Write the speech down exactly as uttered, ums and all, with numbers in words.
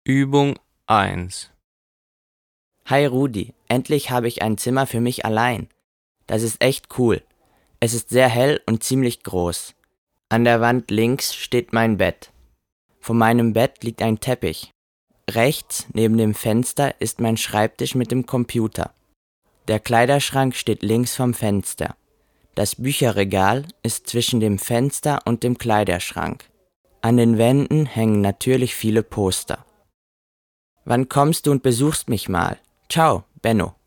Übung eins. Hi Rudi, endlich habe ich ein Zimmer für mich allein. Das ist echt cool. Es ist sehr hell und ziemlich groß. An der Wand links steht mein Bett. Vor meinem Bett liegt ein Teppich. Rechts, neben dem Fenster, ist mein Schreibtisch mit dem Computer. Der Kleiderschrank steht links vom Fenster. Das Bücherregal ist zwischen dem Fenster und dem Kleiderschrank. An den Wänden hängen natürlich viele Poster. Wann kommst du und besuchst mich mal? Ciao, Benno.